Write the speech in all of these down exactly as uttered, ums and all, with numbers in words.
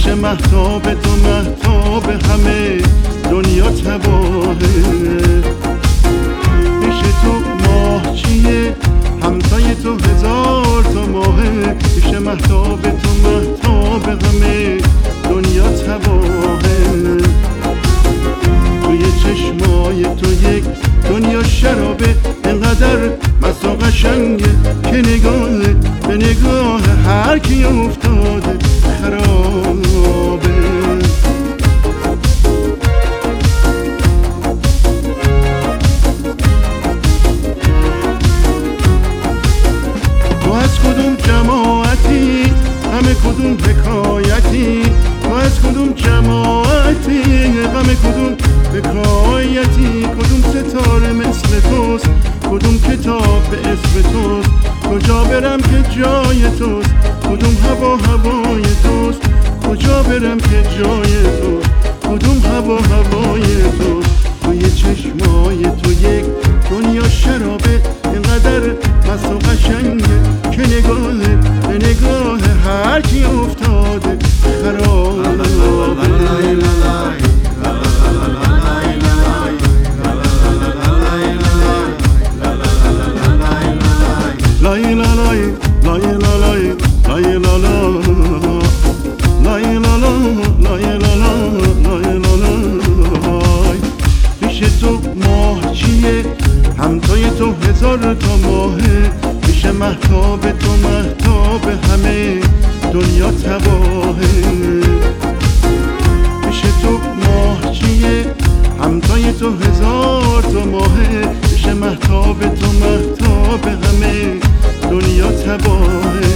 پیش مهتاب تو مهتاب همه دنیا تباهه. پیش تو ماه چیه همتای تو هزار تا ماهه. پیش مهتاب تو مهتاب همه دنیا تباهه. توی چشمای تو یک دنیا شرابه، انقدر مست و قشنگه که نگاه به نگاه هر کی افتاده خرابه. تو از کدوم جماعتی همه کدوم حکایتی؟ تو از کدوم جماعتی غم کدوم حکایتی؟ کدوم ستاره مثل توست، کدوم کتاب به اسم توست؟ کجا برم که جای توست، کدوم هوا هوای توست؟ کجا برم که جای توست، کدوم هوا هوای توست؟ توی چشمای تو یک دنیا شرابه، اینقدر مست و قشنگه که نگاه به نگاه هر کی افتاده خرابه. لای لا لای لای لا لای لای لا لا لای لا لا لای لا لا لای لا لا. پیش تو ماه چیه همتای تو هزار تا ماهه. پیش مهتاب تو مهتاب همه دنیا تباهه. پیش تو ماه چیه همتای تو هزار تا ماهه. پیش مهتاب تو مهتاب همه دنیا تباهه.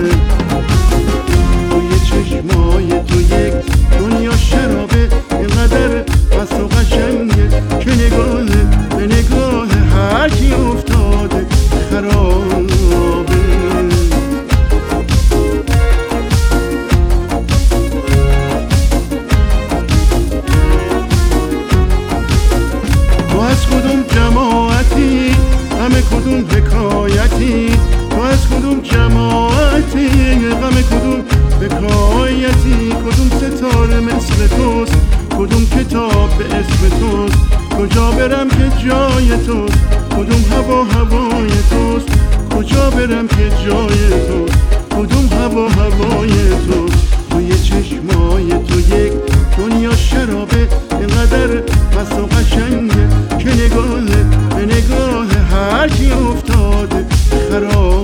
توی چشمای تو یک دنیا شرابه، اینقدر مست و قشنگه که نگاه به نگاه هر کی افتاده خرابه. تو از کدوم جماعتی همه کدوم حکایتی؟ تو از کدوم جماعتی غم کدوم حکایتی؟ کدوم ستاره مثل توست، کدوم کتاب به اسم توست؟ کجا برم که جای توست، کدوم هوا هوای توست؟ کجا برم که جای توست، کدوم هوا هوای توست؟ توی چشمای تو یک دنیا شرابه، اینقدر مست و قشنگه که نگاه به نگاه هر کی افتاده خراب.